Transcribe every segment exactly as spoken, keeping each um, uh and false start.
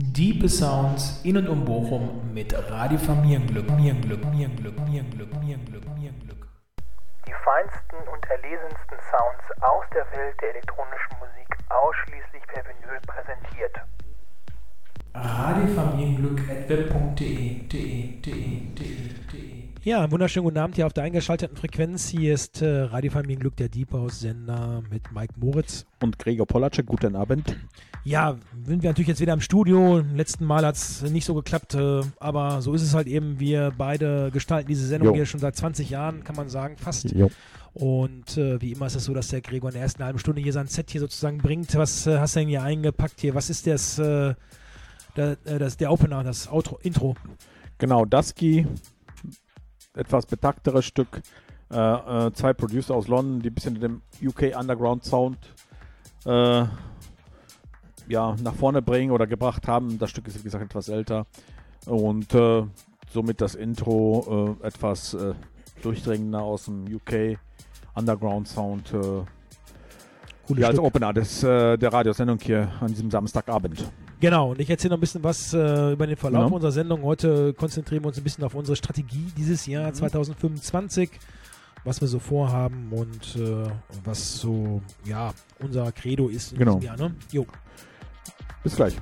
Diepe Sounds in und um Bochum mit Radio Familienglück, Familienglück, Familienglück, Familienglück, Familienglück, Familienglück. Die feinsten und erlesensten Sounds aus der Welt der elektronischen Musik ausschließlich per Vinyl präsentiert. Radio Familienglück at web punkt de, de, de, de, de. Ja, einen wunderschönen guten Abend hier auf der eingeschalteten Frequenz. Hier ist äh, Radio Familienglück, der Deep House Sender mit Mike Moritz. Und Gregor Polacek, guten Abend. Ja, sind wir natürlich jetzt wieder im Studio. Im letzten Mal hat es nicht so geklappt, äh, aber so ist es halt eben. Wir beide gestalten diese Sendung Jo. hier schon seit zwanzig Jahren, kann man sagen, fast. Jo. Und äh, wie immer ist es so, dass der Gregor in der ersten halben Stunde hier sein Set hier sozusagen bringt. Was äh, hast du denn hier eingepackt hier? Was ist das, äh, der, äh, das der Opener, das Outro, Intro? Genau, Dusky, etwas betakteres Stück. Äh, äh, zwei Producer aus London, die ein bisschen den U K Underground Sound äh, ja, nach vorne bringen oder gebracht haben. Das Stück ist, wie gesagt, etwas älter. Und äh, somit das Intro äh, etwas äh, durchdringender aus dem U K Underground Sound. Äh, ja, als Opener des, äh, der Radiosendung hier an diesem Samstagabend. Genau, und ich erzähle noch ein bisschen was äh, über den Verlauf Genau. unserer Sendung. Heute konzentrieren wir uns ein bisschen auf unsere Strategie dieses Jahr Mhm. zwanzig fünfundzwanzig, was wir so vorhaben und äh, was so, ja, unser Credo ist in Genau. diesem Jahr. Ne? Jo. Bis gleich.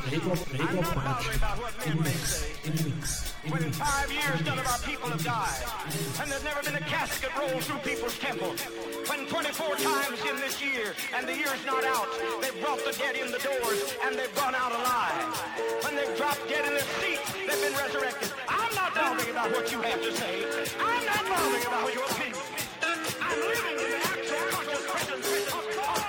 Gregor, Gregor Bratschi. Im Mix, im Mix, im When in Mix. five years none of our people have died, and there's never been a casket rolled through people's temple. When twenty-four times in this year, and the year's not out, they've brought the dead in the doors, and they've gone out alive. When they've dropped dead in their seats, they've been resurrected. I'm not bothering about what you have to say. I'm not bothering about your opinion. I'm living in the actual conscious presence of God.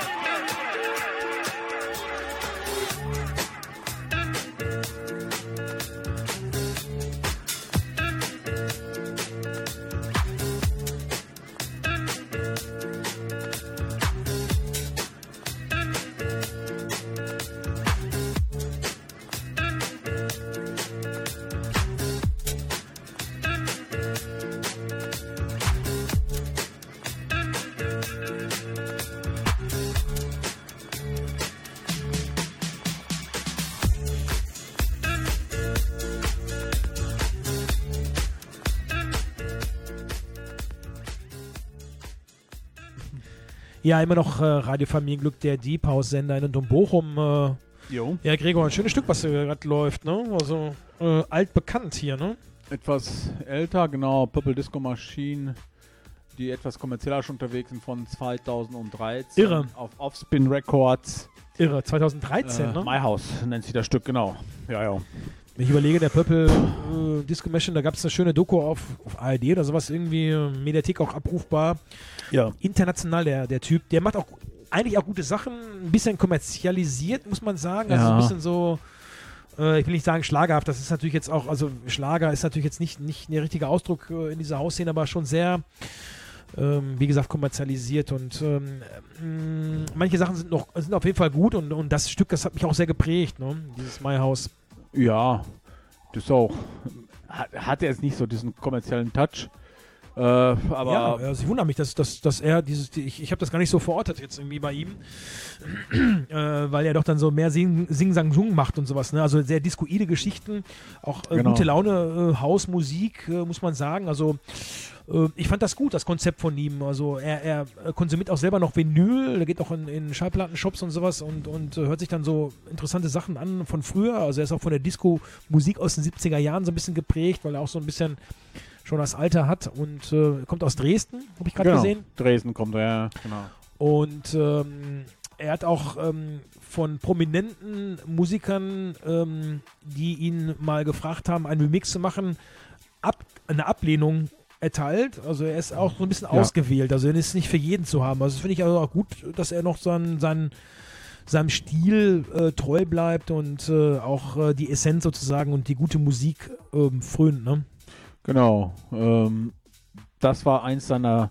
Ja, immer noch äh, Radio Familienglück, der Deep House Sender in und um Bochum. Äh, Jo. ja, Gregor, ein schönes Stück, was äh, gerade läuft, ne? Also äh, altbekannt hier, ne? Etwas älter, genau, Purple Disco Machine, die etwas kommerzieller schon unterwegs sind, von zweitausenddreizehn. Irre. Auf Offspin Records. Irre, zweitausenddreizehn, Äh, ne? My House nennt sich das Stück, genau. Ja, ja. Wenn ich überlege, der Purple äh, Disco Machine, da gab es eine schöne Doku auf, auf A R D oder sowas, irgendwie äh, Mediathek auch abrufbar. Ja. International, der, der Typ, der macht auch eigentlich auch gute Sachen, ein bisschen kommerzialisiert, muss man sagen. Also Ja. ein bisschen so, äh, ich will nicht sagen schlagerhaft, das ist natürlich jetzt auch, also Schlager ist natürlich jetzt nicht, nicht der richtige Ausdruck äh, in dieser Hausszene, aber schon sehr, ähm, wie gesagt, kommerzialisiert und ähm, mh, manche Sachen sind noch, sind auf jeden Fall gut und, und das Stück, das hat mich auch sehr geprägt, ne? Dieses My House. Ja, das ist auch. Hat, hat er jetzt nicht so diesen kommerziellen Touch. Äh, aber Ja, also ich wundere mich, dass, dass, dass er dieses, die- ich, ich habe das gar nicht so verortet jetzt irgendwie bei ihm, äh, weil er doch dann so mehr Sing, Sing Sang Sung macht und sowas, ne? Also sehr discoide Geschichten, auch äh, Genau. gute Laune, äh, Hausmusik, äh, muss man sagen. Also äh, ich fand das gut, das Konzept von ihm. Also er, er äh, konsumiert auch selber noch Vinyl, er geht auch in, in Schallplattenshops und sowas und, und äh, hört sich dann so interessante Sachen an von früher. Also er ist auch von der Disco-Musik aus den siebziger Jahren so ein bisschen geprägt, weil er auch so ein bisschen schon das Alter hat und äh, kommt aus Dresden, habe ich gerade genau, gesehen. Dresden kommt er, ja, genau. Und ähm, er hat auch ähm, von prominenten Musikern, ähm, die ihn mal gefragt haben, einen Remix zu machen, ab, eine Ablehnung erteilt. Also er ist auch so ein bisschen Ja. ausgewählt. Also er ist nicht für jeden zu haben. Also das finde ich also auch gut, dass er noch seinen, seinen, seinem Stil äh, treu bleibt und äh, auch äh, die Essenz sozusagen und die gute Musik ähm, frönt, ne? Genau. Ähm, das war eins seiner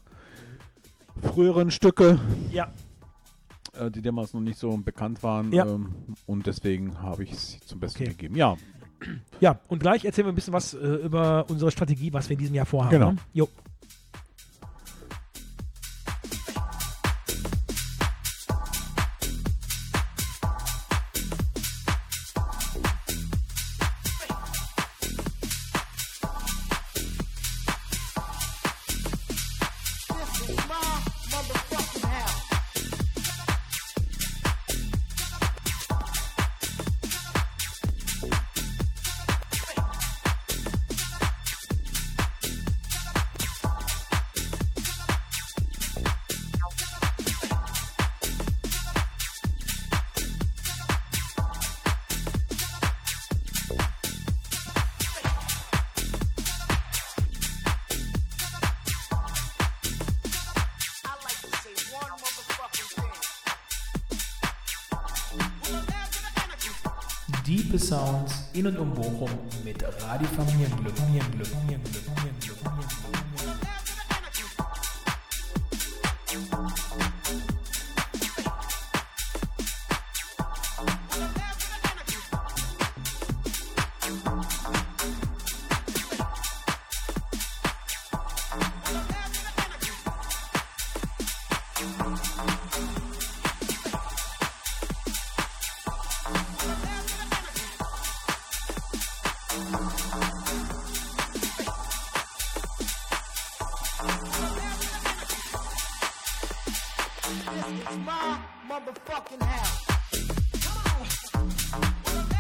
früheren Stücke, Ja. äh, die damals noch nicht so bekannt waren. Ja. Ähm, und deswegen habe ich es zum Besten Okay. gegeben. Ja, Ja, und gleich erzählen wir ein bisschen was äh, über unsere Strategie, was wir in diesem Jahr vorhaben. Genau. Ne? Jo. This is my motherfucking house. I like to say one motherfucking thing. Well, there's an energy. Diepe Sounds in und um Bochum mit Radio Familienglück. Familienglück, Familienglück, Familienglück, Familienglück. This is my motherfucking house. Come on.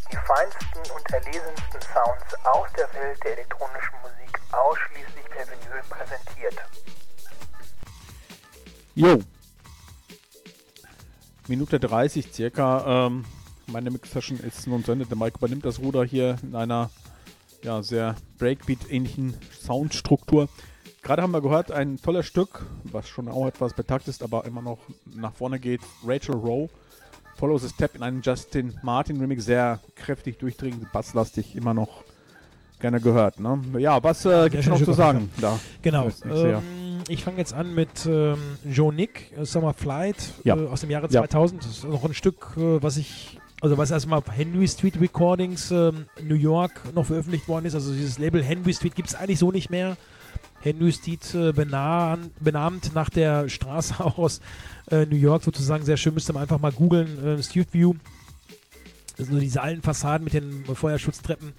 Die feinsten und erlesensten Sounds aus der Welt der elektronischen Musik ausschließlich per Vinyl präsentiert. Jo. Minute dreißig circa. Ähm, meine Mix-Session ist nun zu Ende. Der Mike übernimmt das Ruder hier in einer ja, sehr Breakbeat-ähnlichen Soundstruktur. Gerade haben wir gehört, ein tolles Stück, was schon auch etwas betagt ist, aber immer noch nach vorne geht. Rachel Rowe, Follow the Step in einem Justin Martin Remix, sehr kräftig, durchdringend, basslastig, immer noch gerne gehört. Ne? Ja, was äh, gibt es noch zu sagen? Da. Genau. Ich, ähm, ich fange jetzt an mit ähm, Joe Nick, äh, Summer Flight Ja. äh, aus dem Jahre Ja. zweitausend. Das ist noch ein Stück, äh, was ich, also was erstmal auf Henry Street Recordings ähm, New York noch veröffentlicht worden ist. Also dieses Label Henry Street gibt es eigentlich so nicht mehr. Henry Street äh, benahm, benannt nach der Straße aus äh, New York sozusagen. Sehr schön, müsst ihr mal einfach mal googeln. Äh, Street View. Das sind so diese alten Fassaden mit den äh, Feuerschutztreppen.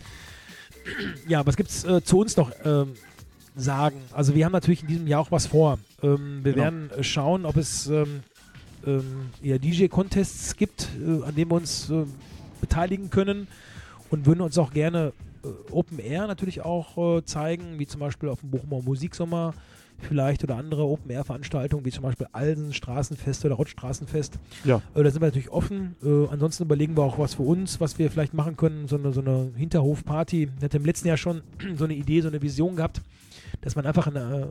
Ja, was gibt's äh, zu uns noch ähm, sagen? Also wir haben natürlich in diesem Jahr auch was vor. Ähm, wir Genau. werden äh, schauen, ob es ähm, ähm, ja, D J-Contests gibt, äh, an denen wir uns äh, beteiligen können und würden uns auch gerne äh, Open Air natürlich auch äh, zeigen, wie zum Beispiel auf dem Bochumer Musiksommer vielleicht oder andere Open Air Veranstaltungen, wie zum Beispiel Alsen Straßenfest oder Rottstraßenfest. ja. Äh, da sind wir natürlich offen. Äh, ansonsten überlegen wir auch was für uns, was wir vielleicht machen können. So eine, so eine Hinterhofparty. Ich hatte im letzten Jahr schon so eine Idee, so eine Vision gehabt, dass man einfach eine äh,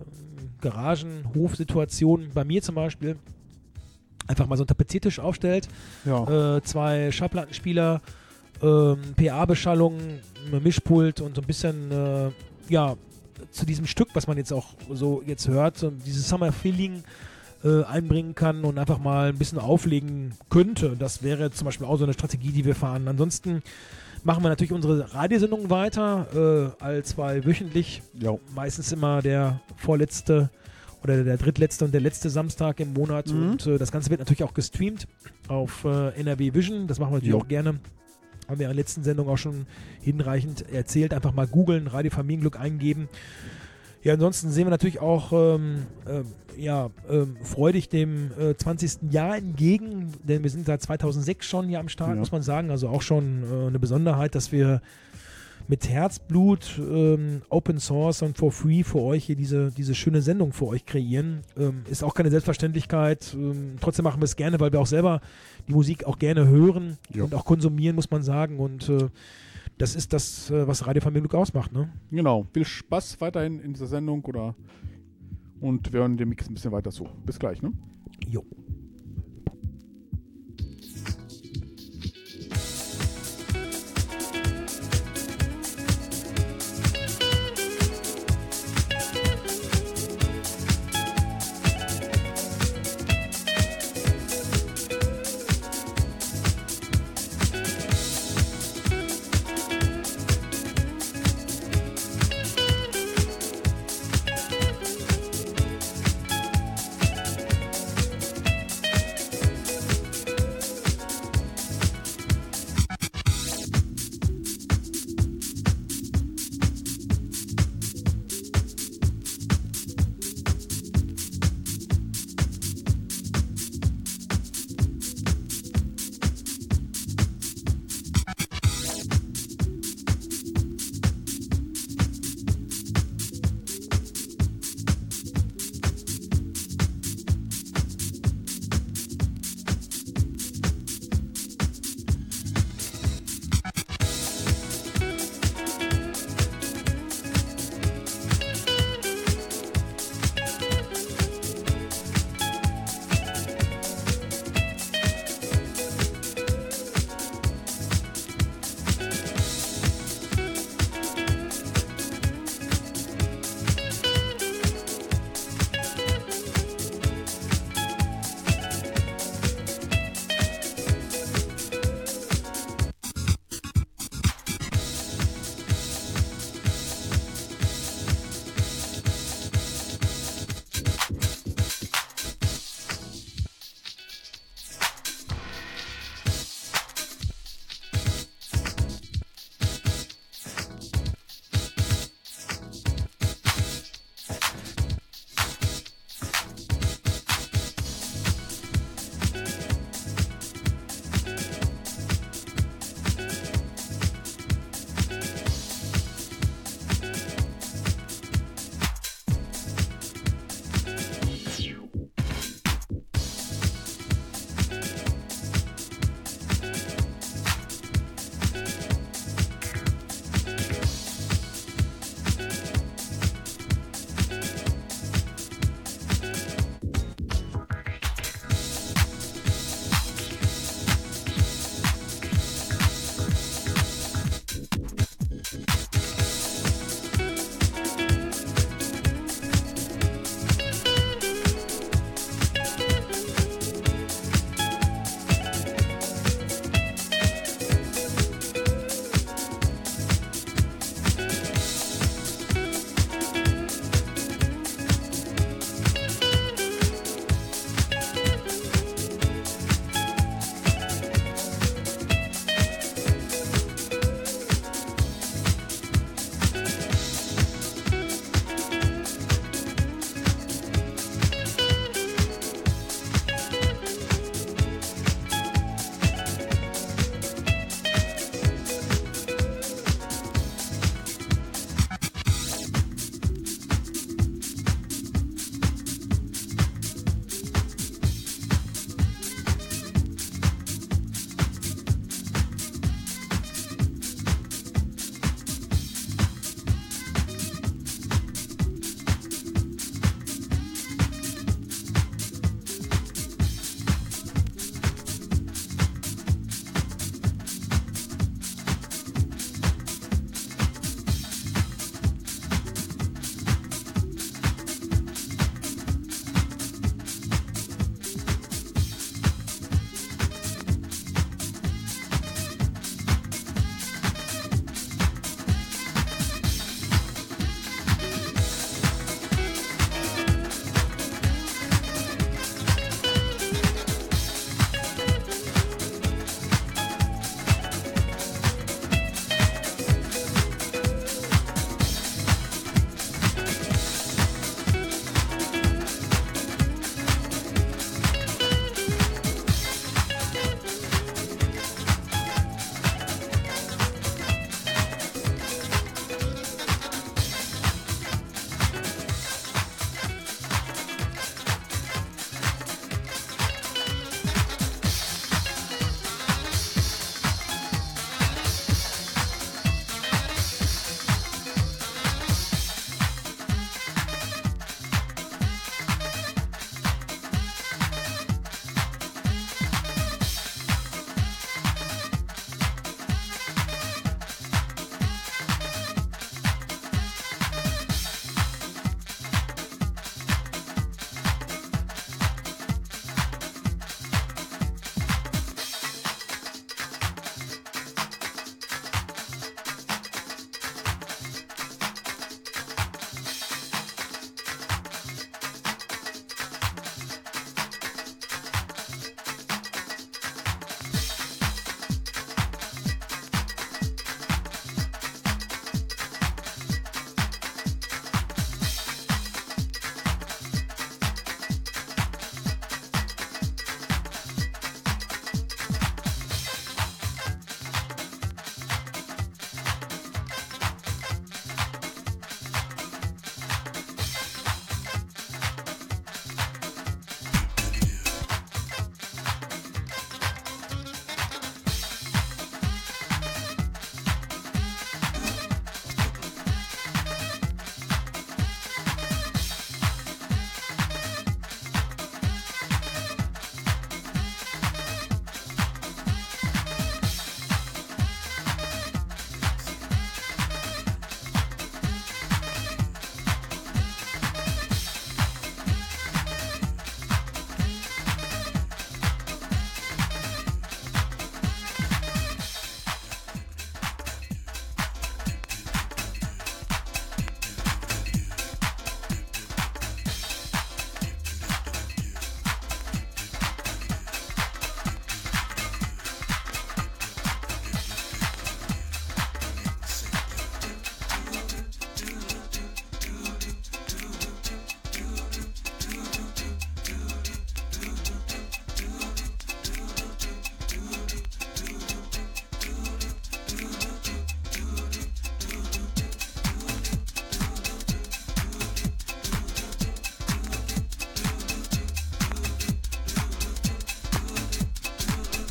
Garagen-Hof-Situation, bei mir zum Beispiel, einfach mal so einen Tapeziertisch aufstellt. Ja. Äh, zwei Schallplattenspieler, ähm, P A-Beschallung, ein Mischpult und so ein bisschen, äh, ja, zu diesem Stück, was man jetzt auch so jetzt hört, so dieses Summer-Feeling äh, einbringen kann und einfach mal ein bisschen auflegen könnte. Das wäre zum Beispiel auch so eine Strategie, die wir fahren. Ansonsten machen wir natürlich unsere Radiosendung weiter, äh, all zwei wöchentlich. Ja. Meistens immer der vorletzte oder der drittletzte und der letzte Samstag im Monat. Mhm. Und äh, das Ganze wird natürlich auch gestreamt auf äh, N R W Vision. Das machen wir natürlich Jo. auch gerne. Haben wir in der letzten Sendung auch schon hinreichend erzählt. Einfach mal googeln, Radio Familienglück eingeben. Ja, ansonsten sehen wir natürlich auch ähm, ähm, ja, ähm, freudig dem äh, zwanzigsten Jahr entgegen, denn wir sind seit zweitausendsechs schon hier am Start, Ja. muss man sagen. Also auch schon äh, eine Besonderheit, dass wir mit Herzblut, ähm, Open Source und for free für euch hier diese, diese schöne Sendung für euch kreieren. Ähm, ist auch keine Selbstverständlichkeit. Ähm, trotzdem machen wir es gerne, weil wir auch selber die Musik auch gerne hören Jo. und auch konsumieren, muss man sagen. Und äh, das ist das, äh, was Radio Familienglück ausmacht, ne? Genau. Viel Spaß weiterhin in dieser Sendung oder und wir hören den Mix ein bisschen weiter zu. Bis gleich, ne? Jo.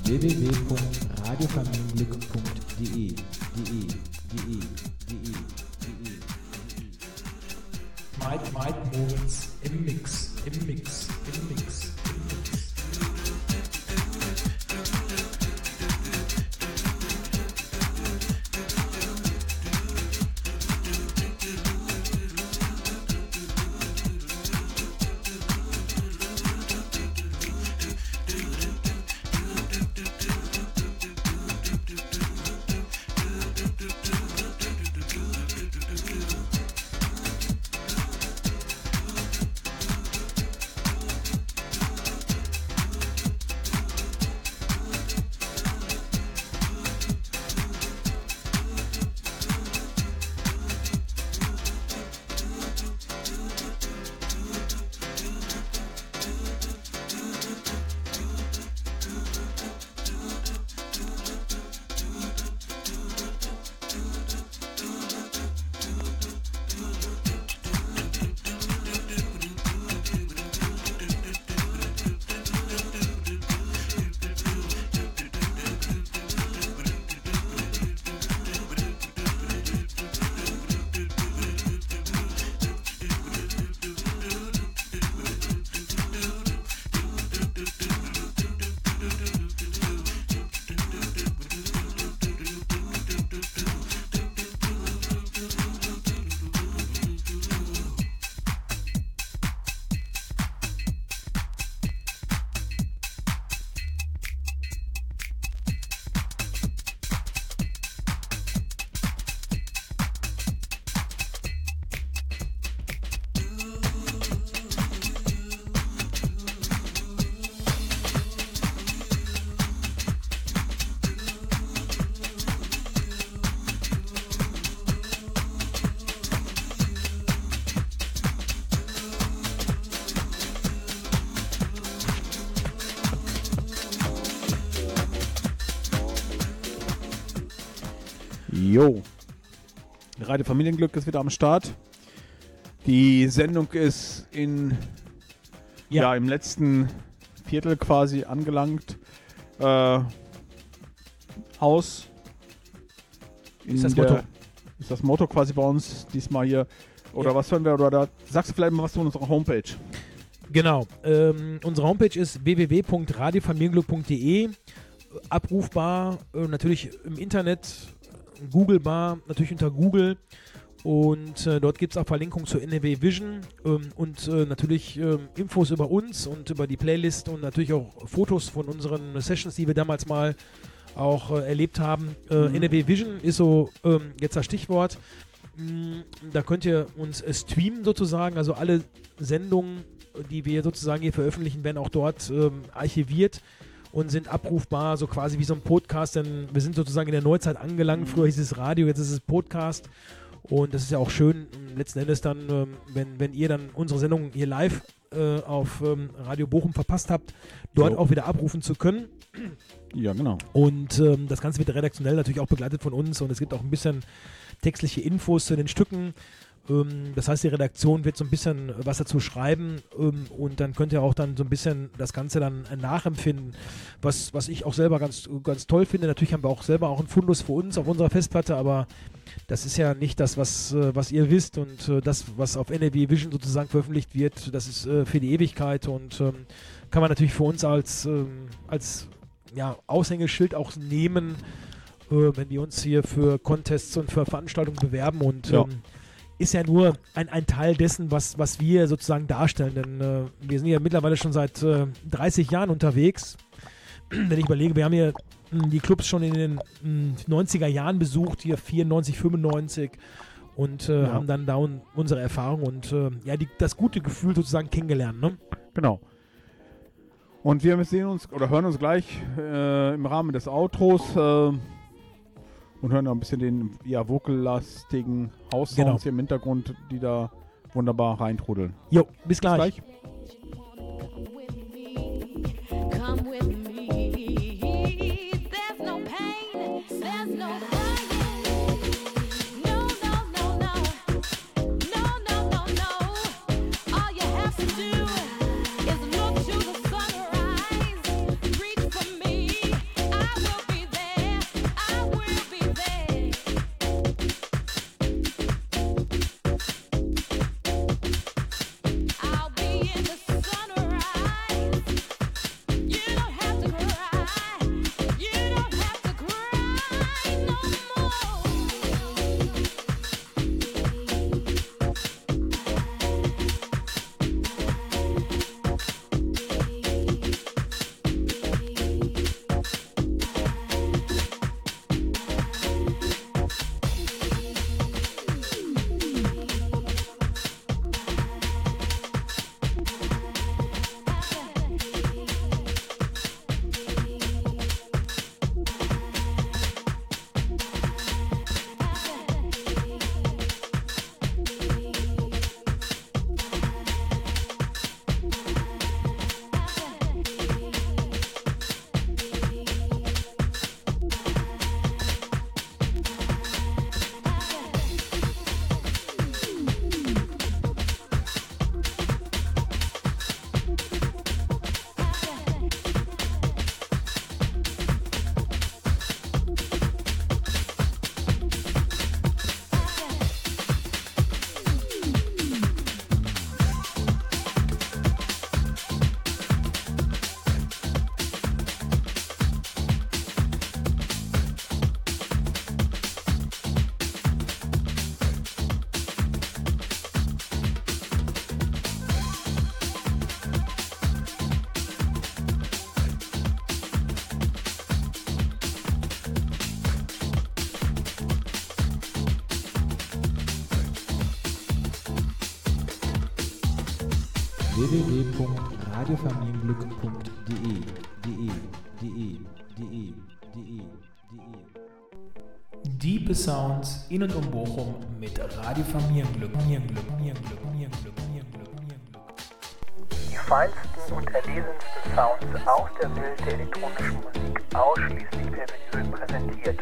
w w w punkt radiofamilienglück punkt de de de de de de Mike, Mike Moritz im Mix, im Mix, im Mix, im Mix. Jo, Radio Familienglück ist wieder am Start. Die Sendung ist in ja. ja im letzten Viertel quasi angelangt. Äh, Haus ist das der, Motto. Ist das Motto quasi bei uns diesmal hier. Oder ja. was hören wir? Oder da, sagst du vielleicht mal was zu unserer Homepage? Genau. Ähm, unsere Homepage ist w w w punkt radiofamilienglück punkt de. Abrufbar äh, natürlich im Internet, googlebar, natürlich unter Google. Und äh, dort gibt es auch Verlinkungen zur N R W Vision ähm, und äh, natürlich ähm, Infos über uns und über die Playlist und natürlich auch Fotos von unseren Sessions, die wir damals mal auch äh, erlebt haben. Äh, mhm. N R W Vision ist so ähm, jetzt das Stichwort. Mm, da könnt ihr uns äh, streamen sozusagen, also alle Sendungen, die wir sozusagen hier veröffentlichen, werden auch dort ähm, archiviert und sind abrufbar, so quasi wie so ein Podcast, denn wir sind sozusagen in der Neuzeit angelangt. Mhm. Früher hieß es Radio, jetzt ist es Podcast. Und das ist ja auch schön, letzten Endes dann, ähm, wenn, wenn ihr dann unsere Sendung hier live äh, auf ähm, Radio Bochum verpasst habt, dort so. auch wieder abrufen zu können. Ja, genau. Und ähm, das Ganze wird redaktionell natürlich auch begleitet von uns und es gibt auch ein bisschen textliche Infos zu den Stücken. Ähm, das heißt, die Redaktion wird so ein bisschen was dazu schreiben ähm, und dann könnt ihr auch dann so ein bisschen das Ganze dann äh, nachempfinden, was, was ich auch selber ganz, ganz toll finde. Natürlich haben wir auch selber auch einen Fundus für uns auf unserer Festplatte, aber das ist ja nicht das, was, äh, was ihr wisst und äh, das, was auf N R W Vision sozusagen veröffentlicht wird, das ist äh, für die Ewigkeit und ähm, kann man natürlich für uns als, ähm, als ja, Aushängeschild auch nehmen, äh, wenn wir uns hier für Contests und für Veranstaltungen bewerben und ja. ähm, ist ja nur ein, ein Teil dessen, was, was wir sozusagen darstellen, denn äh, wir sind ja mittlerweile schon seit äh, dreißig Jahren unterwegs. Wenn ich überlege, wir haben hier mh, die Clubs schon in den mh, neunziger Jahren besucht, hier vierundneunzig, fünfundneunzig und äh, ja. haben dann da un, unsere Erfahrung und äh, ja, die, das gute Gefühl sozusagen kennengelernt. Ne? Genau. Und wir sehen uns oder hören uns gleich äh, im Rahmen des Outros äh, und hören noch ein bisschen den eher vocallastigen House-Sounds genau. hier im Hintergrund, die da wunderbar reintrudeln. Jo, bis gleich. Bis gleich. Come with me. There's no pain. There's no crying. No, no, no, no. No, no, no, no. All you have to do is look to the sunrise. Reach for me. w w w punkt radiofamilienglück punkt de de de de de Diepe Sounds in und um Bochum mit Radio Familienglück. Familienglück, Familienglück, Familienglück, Familienglück, Familienglück. Die feinsten und erlesensten Sounds aus der Welt der elektronischen Musik ausschließlich per Vinyl präsentiert.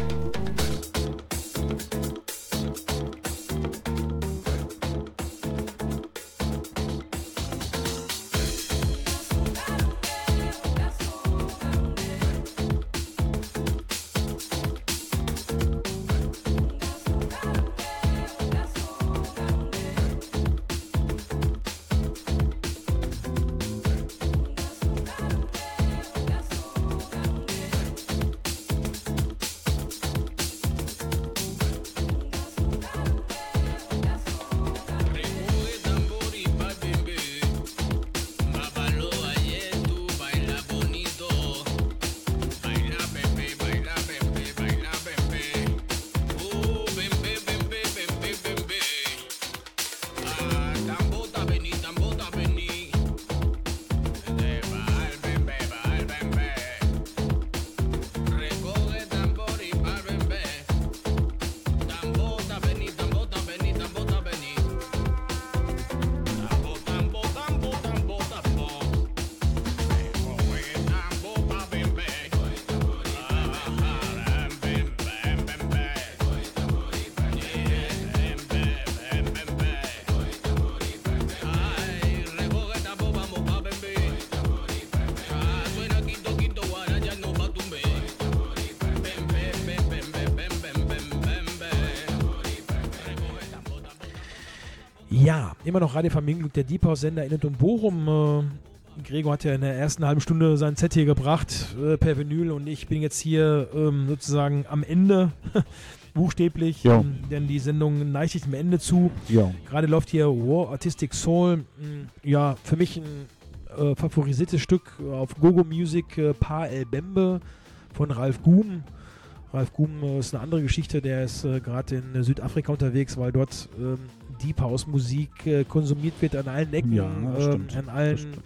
Ja, immer noch Radio Familienglück, der Deep House Sender in und um Bochum. Äh, Gregor hat ja in der ersten halben Stunde sein Set hier gebracht, äh, per Vinyl, und ich bin jetzt hier ähm, sozusagen am Ende, buchstäblich, Ja. ähm, denn die Sendung neigt sich dem Ende zu. Ja. Gerade läuft hier War Artistic Soul, mh, ja, für mich ein äh, favorisiertes Stück auf Gogo Music, äh, Pa El Bembe von Ralf Gum. Ralf Gum äh, ist eine andere Geschichte, der ist äh, gerade in äh, Südafrika unterwegs, weil dort ähm, Deep House Musik äh, konsumiert wird an allen Ecken, Ja, das ähm, stimmt. an allen Das stimmt.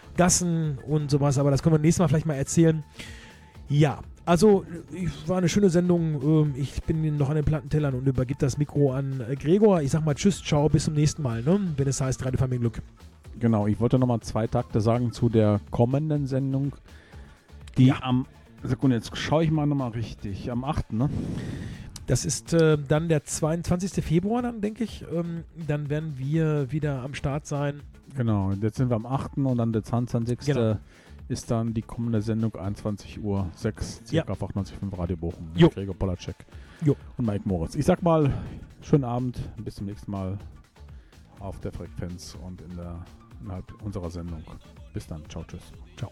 Gassen und sowas, aber das können wir nächstes Mal vielleicht mal erzählen. Ja, also ich, war eine schöne Sendung. ähm, Ich bin noch an den Plattentellern und übergebe das Mikro an äh, Gregor. Ich sag mal tschüss, ciao, bis zum nächsten Mal, ne? Wenn es heißt Radio Familienglück. Genau, ich wollte nochmal zwei Takte sagen zu der kommenden Sendung, die Ja. am, Sekunde, jetzt schaue ich mal nochmal richtig, am achten Ne? Das ist äh, dann der zweiundzwanzigsten Februar, dann denke ich. Ähm, dann werden wir wieder am Start sein. Genau, jetzt sind wir am achten und dann der zweiundzwanzigste Genau. ist dann die kommende Sendung einundzwanzig Uhr sechs, Ja. circa auf achtundneunzig Komma fünf Radio Bochum. mit Jo. Gregor Polacek Jo. und Mike Moritz. Ich sag mal, schönen Abend, bis zum nächsten Mal auf der Frequenz und in der, innerhalb unserer Sendung. Bis dann, ciao, tschüss. Ciao.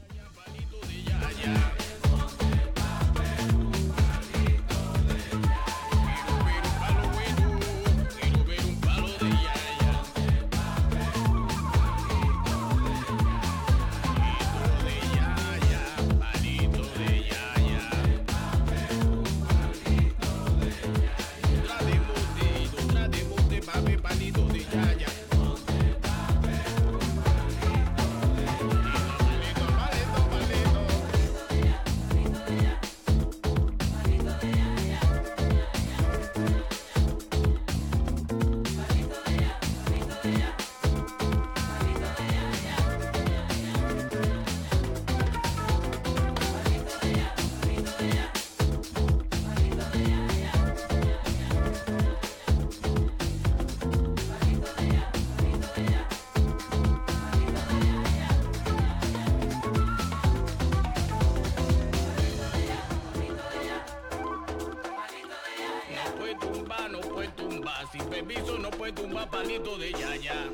Sin permiso no puede tumbar palito de yaya.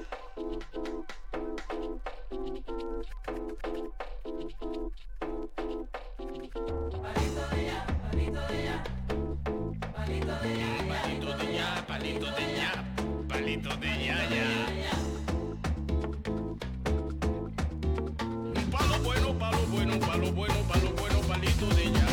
Palito de ya, palito de ya, palito de ya, palito de ya, palito de ya, palito de yaya. Palo bueno, palo bueno, palo bueno, palo bueno, palito de yaya.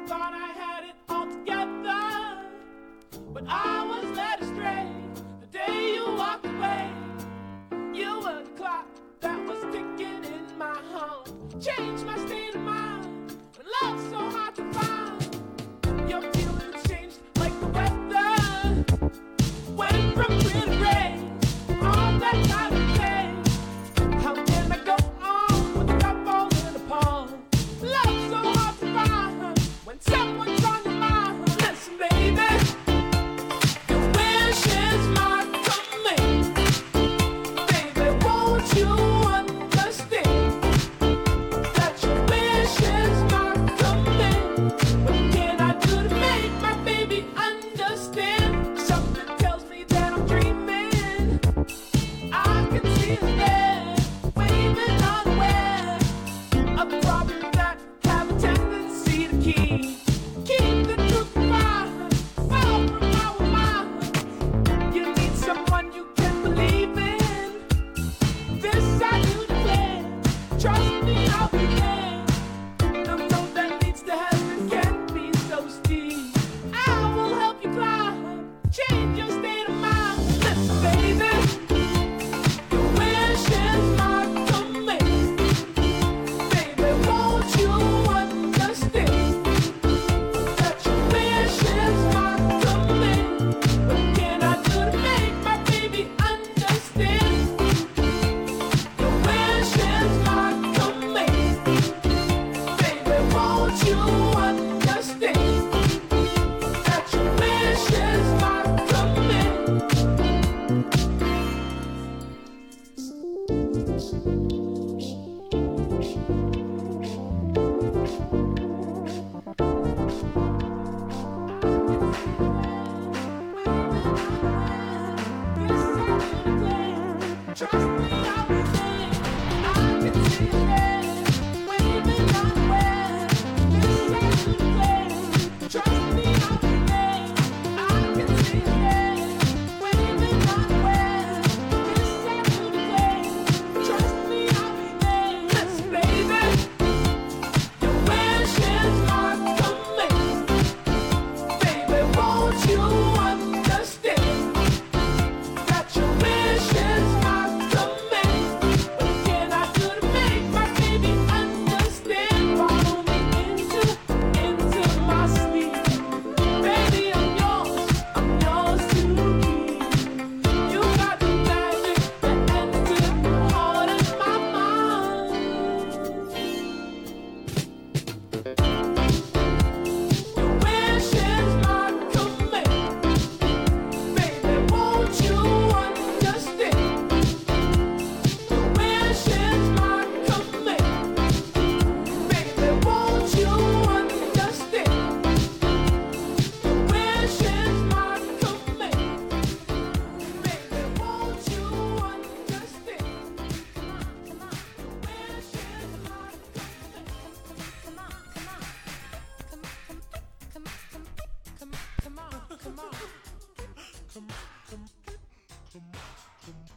thought I had it all together, but I was led astray the day you walked away. You were the clock that was ticking in my home. Changed my state of mind when love's so hard to find. Your feelings changed like the weather. Went from clear to gray, all that time of day. How can I go on with the cup falling apart? Love's so hard to find when someone's on your mind. Listen, baby, your wish is my command. Baby, won't you understand that your wish is my command? What can I do to make my baby understand? Something tells me that I'm dreaming. I can see his head waving unaware of problems that have a tendency to keep keep the truth from my far from our minds. You need someone you can believe in. This I do declare. Trust me, I'll be there. The road that leads to heaven can be so steep. I will help you climb. Change your state of mind. Listen, baby, your wish is my command. Baby, won't you understand that your wish is my command? What can I do to make my baby understand? Your wish is my command. Baby, won't you understand that your wish is my command? Yes, I do declare. Trust